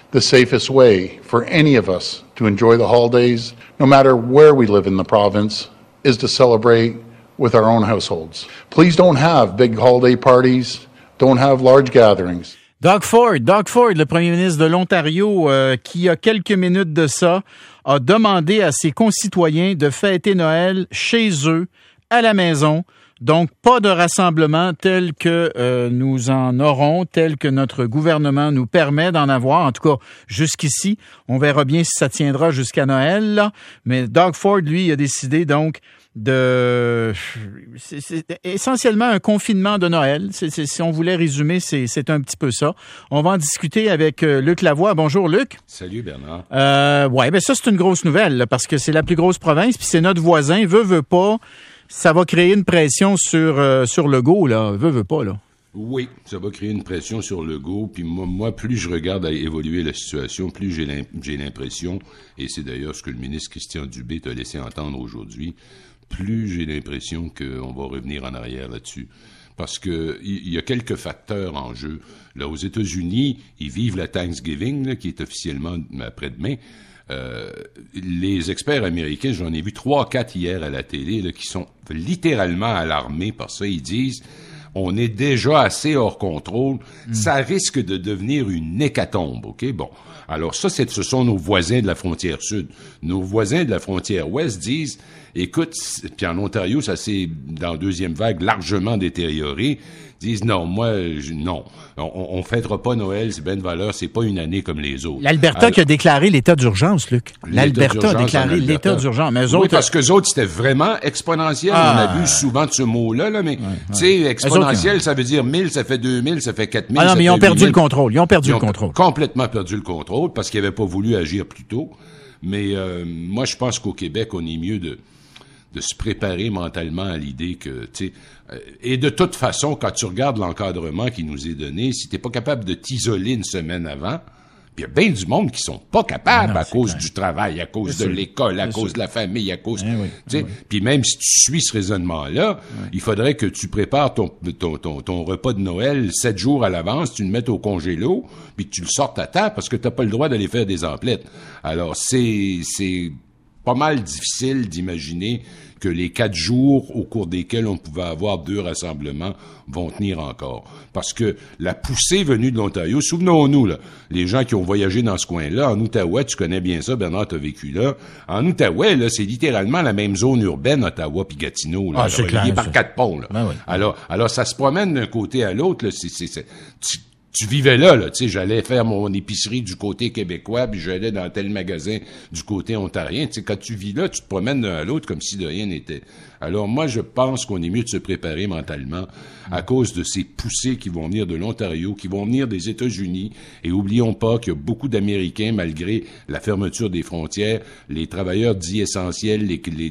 the safest way for any of us to enjoy the holidays, no matter where we live in the province, is to celebrate with our own households. Please don't have big holiday parties. Don't have large gatherings. Doug Ford, le premier ministre de l'Ontario, qui a quelques minutes de ça, a demandé à ses concitoyens de fêter Noël chez eux, à la maison. Donc, pas de rassemblement tel que nous en aurons, tel que notre gouvernement nous permet d'en avoir. En tout cas, jusqu'ici, on verra bien si ça tiendra jusqu'à Noël, là. Mais Doug Ford, lui, a décidé donc c'est essentiellement un confinement de Noël. Si on voulait résumer, c'est un petit peu ça. On va en discuter avec Luc Lavoie. Bonjour, Luc. Salut, Bernard. Ça, c'est une grosse nouvelle, là, parce que c'est la plus grosse province, puis c'est notre voisin. Veut pas, ça va créer une pression sur Legault, là. Veut pas, là. Oui, ça va créer une pression sur Legault. Puis moi, plus je regarde à évoluer la situation, plus j'ai l'impression, et c'est d'ailleurs ce que le ministre Christian Dubé t'a laissé entendre aujourd'hui, plus j'ai l'impression qu'on va revenir en arrière là-dessus. Parce que il y a quelques facteurs en jeu. Là, aux États-Unis, ils vivent la Thanksgiving, là, qui est officiellement après-demain. Les experts américains, j'en ai vu 3-4 hier à la télé, là, qui sont littéralement alarmés par ça. Ils disent... On est déjà assez hors contrôle. Ça risque de devenir une hécatombe, OK? Bon. Alors ça, ce sont nos voisins de la frontière sud. Nos voisins de la frontière ouest disent, écoute, puis en Ontario, ça s'est, dans la deuxième vague, largement détérioré. Disent, non, non. On fêtera pas Noël, c'est bonne valeur, c'est pas une année comme les autres. L'Alberta qui a déclaré l'état d'urgence, Luc. L'Alberta a déclaré l'état d'urgence. Mais eux autres... Oui, parce qu'eux autres, c'était vraiment exponentiel. On abuse souvent de ce mot-là, là, mais, tu sais, exponentiel, ça veut dire 1000, ça fait 2000, ça fait 4000. Ah non, mais ils ont perdu le contrôle. Ils ont complètement perdu le contrôle parce qu'ils n'avaient pas voulu agir plus tôt. Mais, moi, je pense qu'au Québec, on est mieux de se préparer mentalement à l'idée que, tu sais, et de toute façon, quand tu regardes l'encadrement qui nous est donné, si t'es pas capable de t'isoler une semaine avant, puis il y a bien du monde qui sont pas capables à cause du travail, à cause de l'école, à cause de la famille, à cause, tu sais, puis même si tu suis ce raisonnement-là, il faudrait que tu prépares ton repas de Noël 7 jours à l'avance, tu le mettes au congélo, puis que tu le sortes à temps parce que t'as pas le droit d'aller faire des emplettes. Alors, c'est pas mal difficile d'imaginer que les 4 jours au cours desquels on pouvait avoir 2 rassemblements vont tenir encore. Parce que la poussée venue de l'Ontario, souvenons-nous, là, les gens qui ont voyagé dans ce coin-là, en Outaouais, tu connais bien ça, Bernard, t'as vécu là. En Outaouais, là, c'est littéralement la même zone urbaine, Ottawa puis Gatineau, là, reliée par 4 ponts, là. Ben oui. Alors, ça se promène d'un côté à l'autre, là, tu vivais là, tu sais, j'allais faire mon épicerie du côté québécois, puis j'allais dans tel magasin du côté ontarien. Tu sais, quand tu vis là, tu te promènes d'un à l'autre comme si de rien n'était. Alors moi, je pense qu'on est mieux de se préparer mentalement à cause de ces poussées qui vont venir de l'Ontario, qui vont venir des États-Unis. Et oublions pas qu'il y a beaucoup d'Américains, malgré la fermeture des frontières, les travailleurs dits essentiels,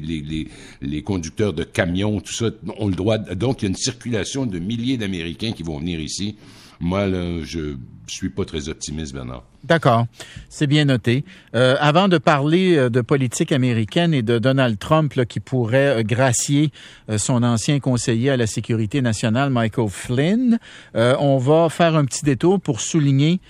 les conducteurs de camions, tout ça, ont le droit. Donc, il y a une circulation de milliers d'Américains qui vont venir ici. Moi, là, je suis pas très optimiste, Bernard. D'accord, c'est bien noté. Avant de parler de politique américaine et de Donald Trump là, qui pourrait gracier son ancien conseiller à la sécurité nationale, Michael Flynn, on va faire un petit détour pour souligner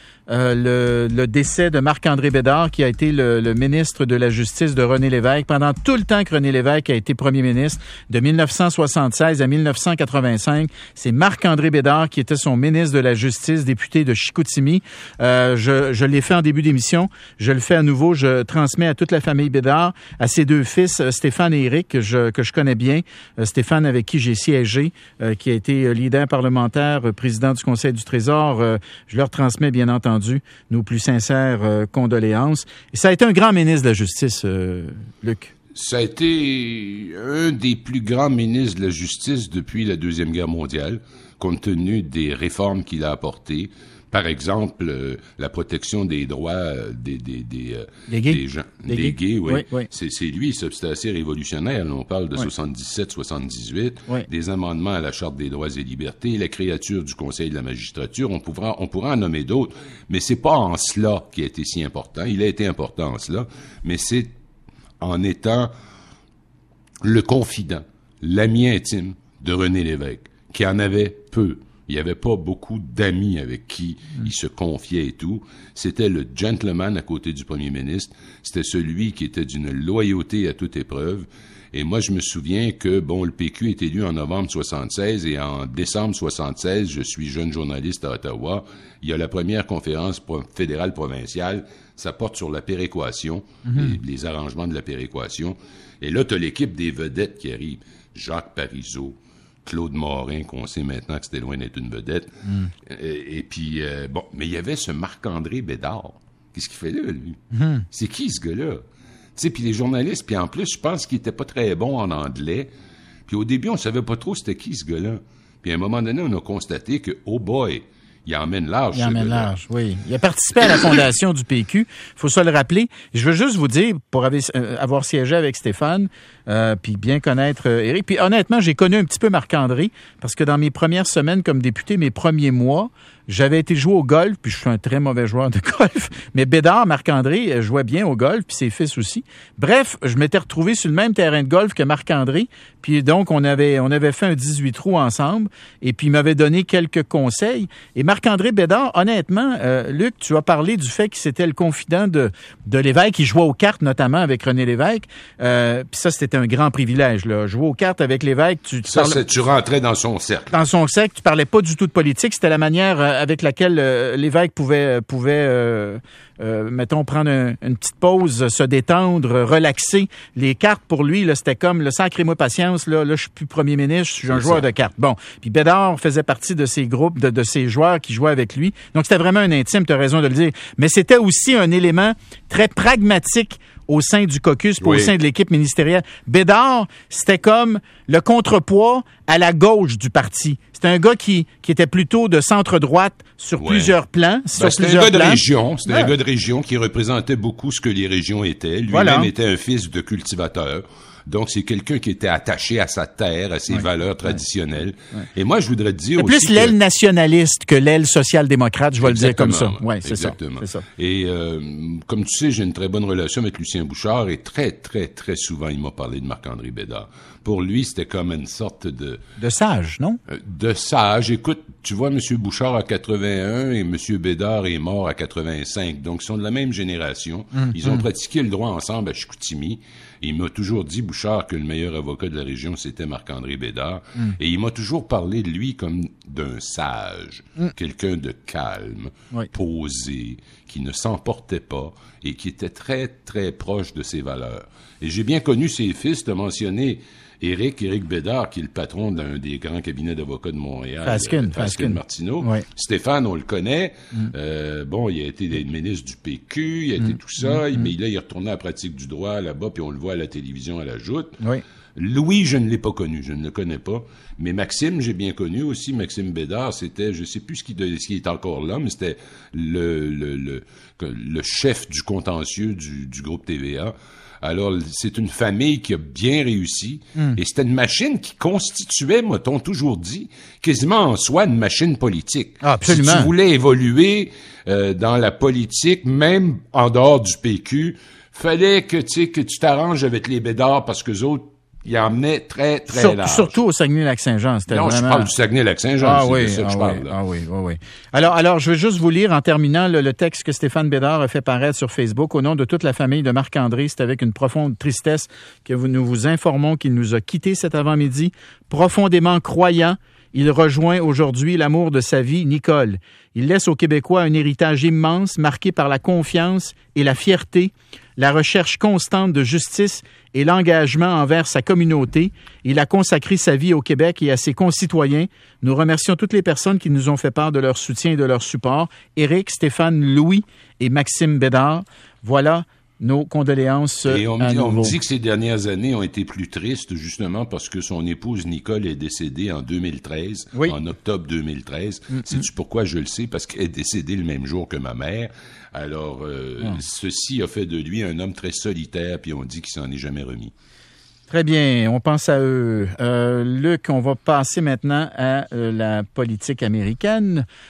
le décès de Marc-André Bédard, qui a été le ministre de la Justice de René Lévesque pendant tout le temps que René Lévesque a été premier ministre, de 1976 à 1985. C'est Marc-André Bédard qui était son ministre de la Justice, député de Chicoutimi. Je l'ai fait en début d'émission. Je le fais à nouveau. Je transmets à toute la famille Bédard, à ses 2 fils, Stéphane et Éric, que je connais bien. Stéphane, avec qui j'ai siégé, qui a été leader parlementaire, président du Conseil du Trésor. Je leur transmets, bien entendu, nos plus sincères condoléances. Et ça a été un grand ministre de la Justice, Luc. Ça a été un des plus grands ministres de la Justice depuis la Deuxième Guerre mondiale, compte tenu des réformes qu'il a apportées. Par exemple, la protection des droits des gens, des gays, oui. C'est lui, c'était assez révolutionnaire. Là, on parle de 77-78, des amendements à la Charte des droits et libertés, la créature du Conseil de la magistrature. On pourra en nommer d'autres, mais c'est pas en cela qui a été si important. Il a été important en cela, mais c'est en étant le confident, l'ami intime de René Lévesque, qui en avait peu. Il n'y avait pas beaucoup d'amis avec qui il se confiait et tout. C'était le gentleman à côté du premier ministre. C'était celui qui était d'une loyauté à toute épreuve. Et moi, je me souviens que, le PQ est élu en novembre 76 et en décembre 76, je suis jeune journaliste à Ottawa. Il y a la première conférence fédérale provinciale. Ça porte sur la péréquation, les arrangements de la péréquation. Et là, t'as l'équipe des vedettes qui arrive. Jacques Parizeau, Claude Morin, qu'on sait maintenant que c'était loin d'être une vedette. Et puis, mais il y avait ce Marc-André Bédard. Qu'est-ce qu'il fait là, lui? C'est qui, ce gars-là? Tu sais, puis les journalistes, puis en plus, je pense qu'il était pas très bon en anglais. Puis au début, on savait pas trop c'était qui, ce gars-là. Puis à un moment donné, on a constaté que, oh boy, il emmène large. Il emmène large, oui. Il a participé à la fondation du PQ. Il faut se le rappeler. Je veux juste vous dire, pour avoir siégé avec Stéphane, puis bien connaître Éric. Puis honnêtement, j'ai connu un petit peu Marc-André, parce que dans mes premières semaines comme député, mes premiers mois, j'avais été jouer au golf, puis je suis un très mauvais joueur de golf, mais Bédard, Marc-André, jouait bien au golf, puis ses fils aussi. Bref, je m'étais retrouvé sur le même terrain de golf que Marc-André, puis donc on avait fait un 18 trous ensemble, et puis il m'avait donné quelques conseils. Et Marc-André Bédard, honnêtement, Luc, tu as parlé du fait que c'était le confident de Lévesque, il jouait aux cartes notamment avec René Lévesque, puis ça c'était un grand privilège, là. Jouer aux cartes avec Lévesque, tu rentrais dans son cercle. Dans son cercle, tu parlais pas du tout de politique, c'était la manière avec laquelle l'évêque pouvait mettons, prendre une petite pause, se détendre, relaxer. Les cartes, pour lui, là, c'était comme le sacrez-moi patience, là, je suis plus premier ministre, je suis un joueur de cartes. Bon. Puis Bédard faisait partie de ces groupes, de ces joueurs qui jouaient avec lui. Donc, c'était vraiment un intime, tu as raison de le dire. Mais c'était aussi un élément très pragmatique au sein du caucus, au sein de l'équipe ministérielle. Bédard, c'était comme le contrepoids à la gauche du parti. C'était un gars qui était plutôt de centre-droite sur plusieurs plans. C'était un gars de région. C'était un gars de région qui représentait beaucoup ce que les régions étaient. Lui-même était un fils de cultivateur. Donc, c'est quelqu'un qui était attaché à sa terre, à ses valeurs traditionnelles. Et moi, je voudrais te dire aussi plus l'aile nationaliste que l'aile social-démocrate, je vais le dire comme ça. Oui, c'est ça. Et comme tu sais, j'ai une très bonne relation avec Lucien Bouchard et très, très, très souvent, il m'a parlé de Marc-André Bédard. Pour lui, c'était comme une sorte de sage, non? De sage. Écoute, tu vois, M. Bouchard a 81 et M. Bédard est mort à 85. Donc, ils sont de la même génération. Ils ont pratiqué le droit ensemble à Chicoutimi. Il m'a toujours dit, Bouchard, que le meilleur avocat de la région, c'était Marc-André Bédard. Et il m'a toujours parlé de lui comme d'un sage, quelqu'un de calme, posé, qui ne s'emportait pas et qui était très, très proche de ses valeurs. Et j'ai bien connu ses fils, t'as mentionné Éric Bédard, qui est le patron d'un des grands cabinets d'avocats de Montréal. Fasken Martineau. Oui. Stéphane, on le connaît. Il a été ministre du PQ, il a été tout ça, mais là, il est retourné à la pratique du droit là-bas, puis on le voit à la télévision à la Joute. Oui. Louis, je ne l'ai pas connu, je ne le connais pas. Mais Maxime, j'ai bien connu aussi. Maxime Bédard, c'était, je sais plus ce qui est encore là, mais c'était le chef du contentieux du groupe TVA. Alors, c'est une famille qui a bien réussi. Et c'était une machine qui constituait, m'a-t-on toujours dit, quasiment en soi une machine politique. Ah, absolument. Si tu voulais évoluer dans la politique, même en dehors du PQ, fallait que tu t'arranges avec les Bédards parce que eux autres, ils emmenaient très, très large. Surtout au Saguenay-Lac-Saint-Jean. Non, je parle du Saguenay-Lac-Saint-Jean. C'est de ça que je parle. Là. Oui. Alors, je veux juste vous lire en terminant le texte que Stéphane Bédard a fait paraître sur Facebook. Au nom de toute la famille de Marc-André, c'est avec une profonde tristesse que nous vous informons qu'il nous a quittés cet avant-midi. Profondément croyant, il rejoint aujourd'hui l'amour de sa vie, Nicole. Il laisse aux Québécois un héritage immense marqué par la confiance et la fierté, la recherche constante de justice et l'engagement envers sa communauté. Il a consacré sa vie au Québec et à ses concitoyens. Nous remercions toutes les personnes qui nous ont fait part de leur soutien et de leur support. Éric, Stéphane, Louis et Maxime Bédard. Voilà nos condoléances. Et on me dit que ces dernières années ont été plus tristes, justement, parce que son épouse Nicole est décédée en 2013, en octobre 2013. Sais-tu pourquoi je le sais? Parce qu'elle est décédée le même jour que ma mère. Alors, ceci a fait de lui un homme très solitaire, puis on dit qu'il s'en est jamais remis. Très bien, on pense à eux. Luc, on va passer maintenant à la politique américaine.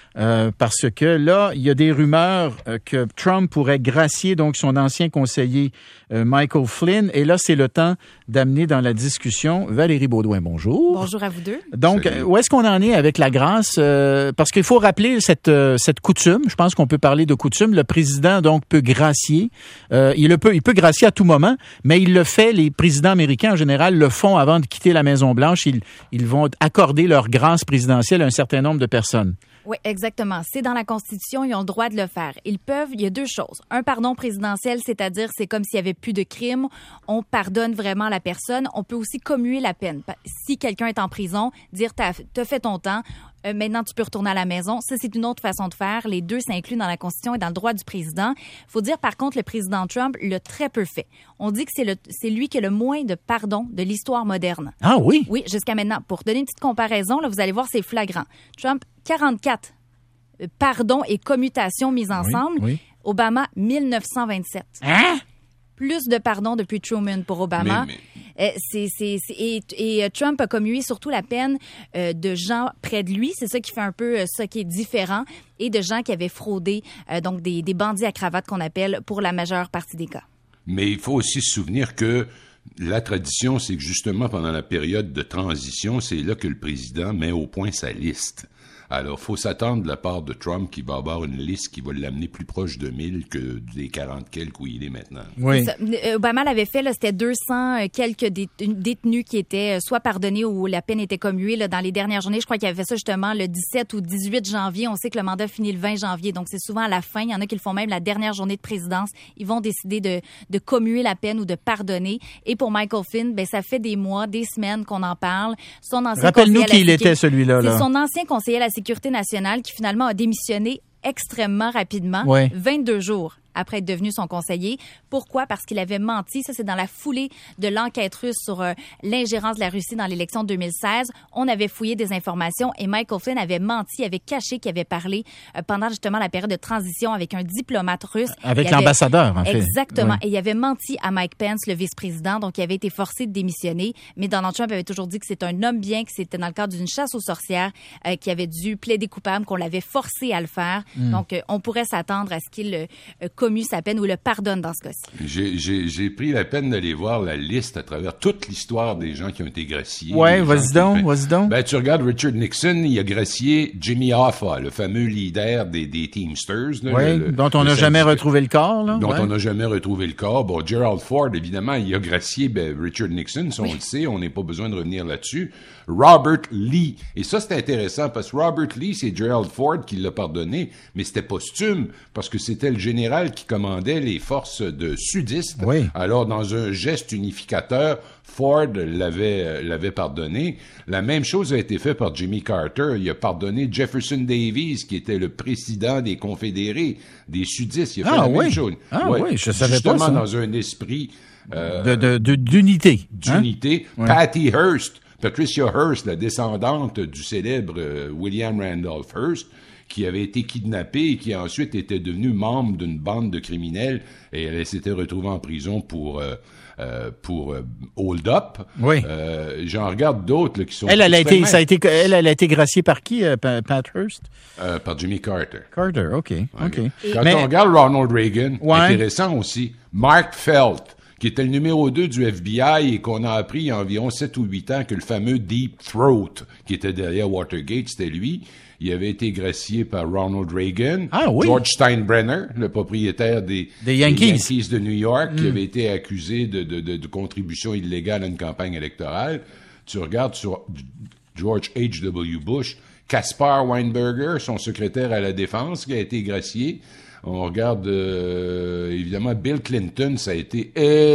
parce que là, il y a des rumeurs que Trump pourrait gracier donc son ancien conseiller Michael Flynn. Et là, c'est le temps d'amener dans la discussion Valérie Beaudoin. Bonjour. Bonjour à vous deux. Donc, Salut. où est-ce qu'on en est avec la grâce? Parce qu'il faut rappeler cette coutume. Je pense qu'on peut parler de coutume. Le président, donc, peut gracier. Il peut gracier à tout moment, mais il le fait. Les présidents américains, en général, le font avant de quitter la Maison-Blanche. Ils vont accorder leur grâce présidentielle à un certain nombre de personnes. Oui, exactement. C'est dans la Constitution, ils ont le droit de le faire. Il y a deux choses. Un pardon présidentiel, c'est-à-dire c'est comme s'il n'y avait plus de crime. On pardonne vraiment la personne. On peut aussi commuer la peine. Si quelqu'un est en prison, dire t'as fait ton temps, maintenant tu peux retourner à la maison. Ça, c'est une autre façon de faire. Les deux s'incluent dans la Constitution et dans le droit du président. Il faut dire, par contre, le président Trump l'a très peu fait. On dit que c'est lui qui a le moins de pardon de l'histoire moderne. Ah oui? Oui, jusqu'à maintenant. Pour donner une petite comparaison, là, vous allez voir, c'est flagrant. Trump, 44 pardons et commutations mises ensemble. Oui. Obama, 1927. Hein? Plus de pardons depuis Truman pour Obama. Trump a commué surtout la peine de gens près de lui. C'est ça qui fait un peu ça qui est différent. Et de gens qui avaient fraudé, donc des bandits à cravate qu'on appelle pour la majeure partie des cas. Mais il faut aussi se souvenir que la tradition, c'est que justement pendant la période de transition, c'est là que le président met au point sa liste. Alors, faut s'attendre de la part de Trump qu'il va avoir une liste qui va l'amener plus proche de 1000 que des 40 quelques où il est maintenant. Oui. Obama l'avait fait, là, c'était 200 quelques détenus qui étaient soit pardonnés ou la peine était commuée là, dans les dernières journées. Je crois qu'il avait fait ça justement le 17 ou 18 janvier. On sait que le mandat finit le 20 janvier, donc c'est souvent à la fin. Il y en a qui le font même la dernière journée de présidence. Ils vont décider de commuer la peine ou de pardonner. Et pour Michael Flynn, ben ça fait des mois, des semaines qu'on en parle. Son ancien Rappelle-nous qui il conseiller était, celui-là. C'est Là. son ancien conseiller à la Sécurité nationale qui finalement a démissionné extrêmement rapidement, Ouais. 22 jours après être devenu son conseiller. Pourquoi? Parce qu'il avait menti. Ça, c'est dans la foulée de l'enquête russe sur l'ingérence de la Russie dans l'élection de 2016. On avait fouillé des informations et Michael Flynn avait menti, avait caché qu'il avait parlé pendant justement la période de transition avec un diplomate russe. Avec l'ambassadeur, en fait. Exactement. Oui. Et il avait menti à Mike Pence, le vice-président, donc il avait été forcé de démissionner. Mais Donald Trump avait toujours dit que c'est un homme bien, que c'était dans le cadre d'une chasse aux sorcières, qui avait dû plaider coupable, qu'on l'avait forcé à le faire. Donc, on pourrait s'attendre à ce qu'il commue sa peine ou le pardonne dans ce cas-ci. J'ai pris la peine d'aller voir la liste à travers toute l'histoire des gens qui ont été graciés. Ouais, vas-y donc. Ben, tu regardes Richard Nixon, il a gracié Jimmy Hoffa, le fameux leader des Teamsters. Oui, dont on n'a jamais retrouvé le corps. Là. Dont ouais. on n'a jamais retrouvé le corps. Bon, Gerald Ford, évidemment, il a gracié Richard Nixon, ça on le sait, on n'est pas besoin de revenir là-dessus. Robert Lee. Et ça, c'est intéressant, parce que Robert Lee, c'est Gerald Ford qui l'a pardonné, mais c'était posthume, parce que c'était le général qui commandait les forces de sudistes. Oui. Alors, dans un geste unificateur, Ford l'avait pardonné. La même chose a été faite par Jimmy Carter. Il a pardonné Jefferson Davis, qui était le président des Confédérés, des sudistes. Il a fait la même chose. Oui, je savais justement, pas ça. dans un esprit d'unité. d'unité. Hein? Patty Hearst, Patricia Hearst, la descendante du célèbre William Randolph Hearst, qui avait été kidnappée et qui a ensuite été devenue membre d'une bande de criminels, et elle s'était retrouvée en prison pour hold-up. Oui. J'en regarde d'autres là, qui sont... Elle a été graciée par qui, Pat Hearst? Par Jimmy Carter. Carter, OK. Quand on regarde Ronald Reagan, Ouais. intéressant aussi, Mark Felt, qui était le numéro 2 du FBI et qu'on a appris il y a environ 7 ou 8 ans que le fameux Deep Throat, qui était derrière Watergate, c'était lui. Il avait été gracié par Ronald Reagan. Ah oui. George Steinbrenner, le propriétaire des Yankees de New York, qui avait été accusé de contribution illégale à une campagne électorale. Tu regardes sur George H.W. Bush, Caspar Weinberger, son secrétaire à la Défense, qui a été gracié. On regarde, évidemment, Bill Clinton, ça a été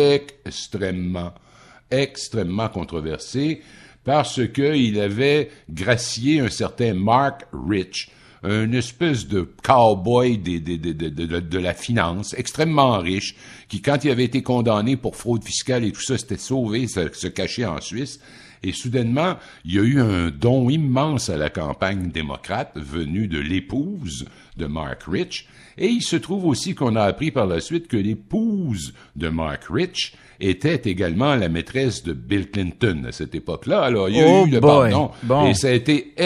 extrêmement controversé parce qu'il avait gracié un certain Mark Rich, une espèce de cowboy de la finance, extrêmement riche, qui, quand il avait été condamné pour fraude fiscale et tout ça, s'était sauvé, se cachait en Suisse. Et soudainement, il y a eu un don immense à la campagne démocrate venu de l'épouse de Mark Rich. Et il se trouve aussi qu'on a appris par la suite que l'épouse de Mark Rich était également la maîtresse de Bill Clinton à cette époque-là. Alors, il y a eu le pardon. Bon. Et ça a été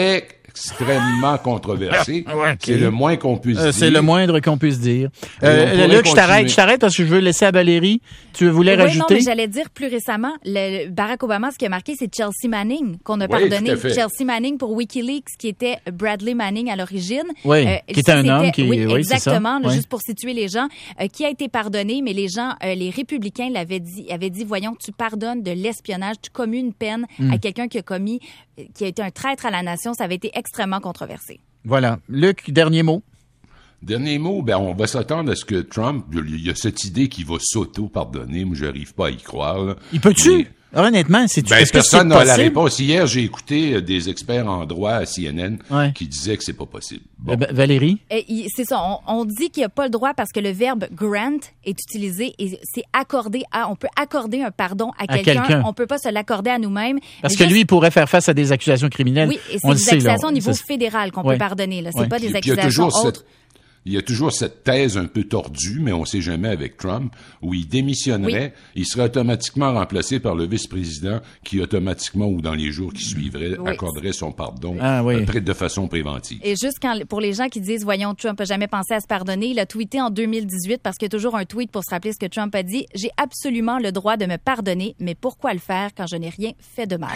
extrêmement controversé. Ouais, okay. C'est le moins qu'on puisse dire. C'est le moindre qu'on puisse dire. Luc, je t'arrête parce que je veux laisser à Valérie. Tu voulais rajouter? Non, mais j'allais dire plus récemment, Barack Obama, ce qui a marqué, c'est Chelsea Manning, qu'on a pardonné. Chelsea Manning pour WikiLeaks, qui était Bradley Manning à l'origine. Oui, qui était un homme qui... Oui, exactement, c'est ça. juste pour situer les gens, qui a été pardonné, mais les gens, les républicains avaient dit, voyons, tu pardonnes de l'espionnage, tu commues une peine à quelqu'un qui a été un traître à la nation. Ça avait été extrêmement controversé. Voilà. Luc, dernier mot. Dernier mot, on va s'attendre à ce que Trump, il y a cette idée qu'il va s'auto-pardonner. Moi, j'arrive pas à y croire. Là. Il peut-tu? Honnêtement, est-ce que personne c'est n'a la possible? réponse. Hier, j'ai écouté des experts en droit à CNN qui disaient que c'est pas possible. Bon. Valérie? C'est ça. On dit qu'il n'y a pas le droit parce que le verbe grant est utilisé et c'est accordé à. On peut accorder un pardon à quelqu'un. On peut pas se l'accorder à nous-mêmes. Parce que lui, il pourrait faire face à des accusations criminelles. Oui, et c'est des accusations au niveau fédéral qu'on peut pardonner. Là, c'est pas des accusations autres. Il y a toujours cette thèse un peu tordue, mais on sait jamais avec Trump, où il démissionnerait, il serait automatiquement remplacé par le vice-président qui automatiquement, ou dans les jours qui suivraient, accorderait son pardon de façon préventive. Et juste pour les gens qui disent, voyons, Trump n'a jamais pensé à se pardonner, il a tweeté en 2018, parce qu'il y a toujours un tweet pour se rappeler ce que Trump a dit, « J'ai absolument le droit de me pardonner, mais pourquoi le faire quand je n'ai rien fait de mal? »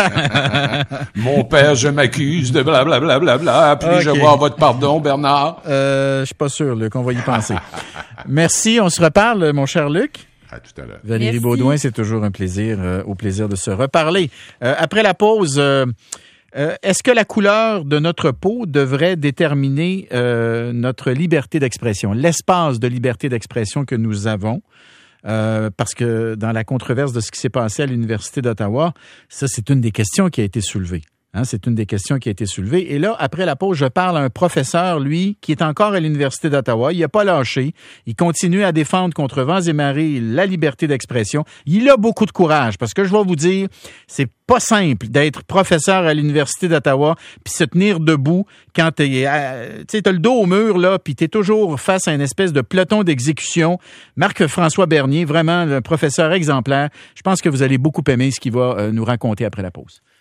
Mon père, je m'accuse de blablabla, puis-je avoir votre pardon, Bernard? Je suis pas sûr qu'on va y penser. Merci, on se reparle, mon cher Luc. À tout à l'heure. Valérie Baudouin, c'est toujours un plaisir, au plaisir de se reparler. Après la pause, est-ce que la couleur de notre peau devrait déterminer notre liberté d'expression, l'espace de liberté d'expression que nous avons? Parce que dans la controverse de ce qui s'est passé à l'Université d'Ottawa, ça, c'est une des questions qui a été soulevée. C'est une des questions qui a été soulevée. Et là, après la pause, je parle à un professeur, lui, qui est encore à l'Université d'Ottawa. Il n'a pas lâché. Il continue à défendre contre vents et marées la liberté d'expression. Il a beaucoup de courage parce que je vais vous dire, c'est pas simple d'être professeur à l'Université d'Ottawa puis se tenir debout quand t'as le dos au mur, là, puis t'es toujours face à une espèce de peloton d'exécution. Marc-François Bernier, vraiment un professeur exemplaire. Je pense que vous allez beaucoup aimer ce qu'il va nous raconter après la pause.